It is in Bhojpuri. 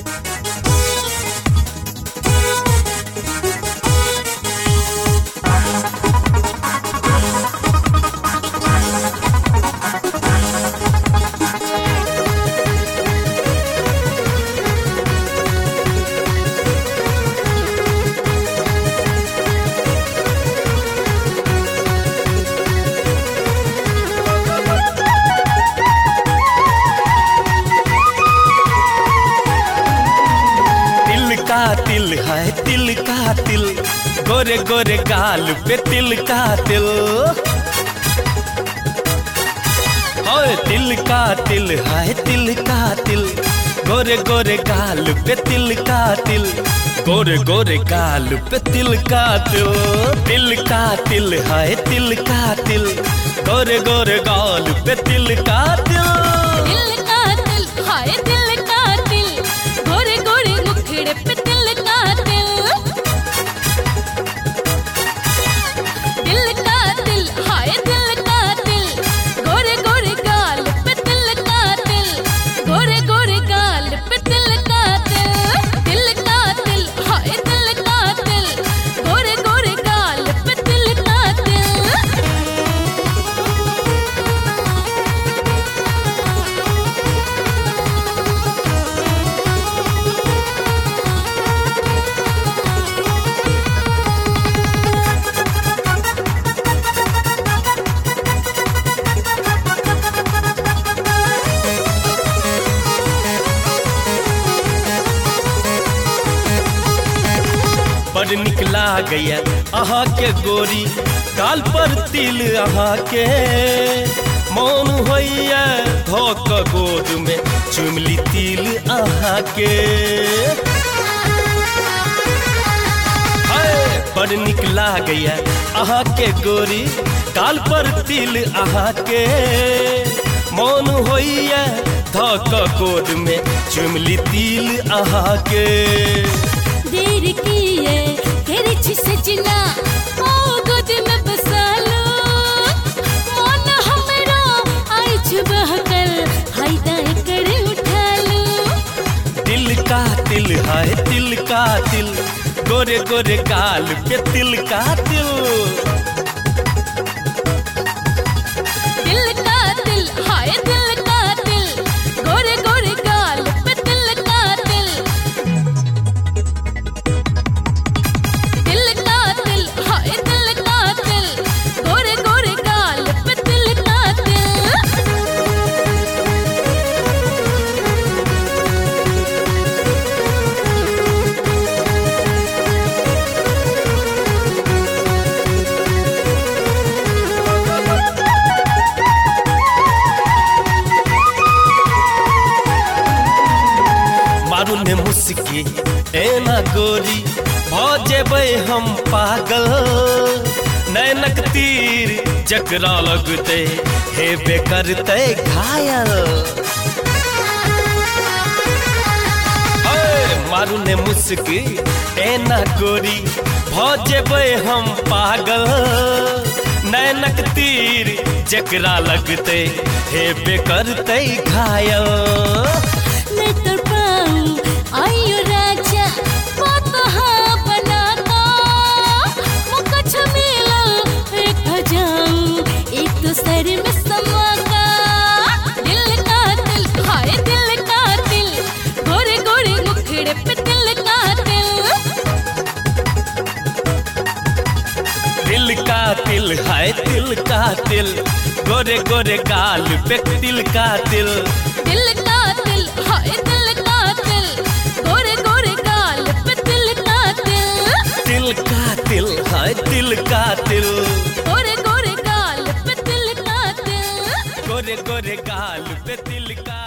तिल है तिल का तिल, गोरे गोरे गाल पे तिल का तिल। ओए तिल का तिल है तिल का तिल, गोरे गोरे गाल पे तिल का तिल, गोरे गोरे गाल पे तिल का तिल। तिल का तिल है तिल का तिल, गोरे गोरे गाल पे तिल का तिल। तिल का तिल है तिल का तिल, गोरे गोरे मुखड़े पे तिल का तिल। तिल का तिल है तिल का तिल, गोरे गोरे गाल पे तिल का तिल, गोरे गोरे गाल पे तिल का तिल। तिल का तिल है तिल का तिल, गोरे गोरे गाल पे तिल का तिल। बड़ निकला गया अहाँ के गोरी, गाल पर तिल अहाँ के। मौन होइया धोक गोद में चुमली तिल अहाँ के। बड़ निकला गया अहाँ के गोरी, गाल पर तिल अहाँ के। मौन होइया धोक गोद में चुमली तिल अहाँ के। देर किए तेरे सजना ओ गोद में बसा लो, मन हमरा आई बहकल हाय दाएं करे उठा लो। तिल का तिल है तिल का तिल, गोरे गोरे गाल पे तिल का तिल। तिल का तिल है तिल का तिल, गोरे गोरे गाल पे तिल का तिल। तिल का तिल है तिल का तिल, गोरे गोरे गाल पे तिल का तिल। मारू ने मुस्की एना गोरी, भौजेबै हम पागल। नैनक तीर जकरा लगते हेबे करते घायल। मारू ने मुस्की एना गोरी, भौजेबै हम पागल। नैनक तीर जकरा लगते हेबे करते घायल। मैं तो पाऊं आयो राजा बात हाँ बनाता, मुका छमेला एक भजाऊं एक तो सर में समाका। दिल का तिल है दिल का तिल, गोरे गोरे मुखड़े पे तिल का तिल। तिल का तिल है तिल का तिल, गोरे गोरे गाल पे तिल का तिल। तिल का तिल है तिल का तिल, गोरे गोरे गाल पे तिल का तिल। तिल का तिल है तिल का तिल, गोरे गोरे गाल पे तिल का तिल। गोरे गोरे गाल पे तिल का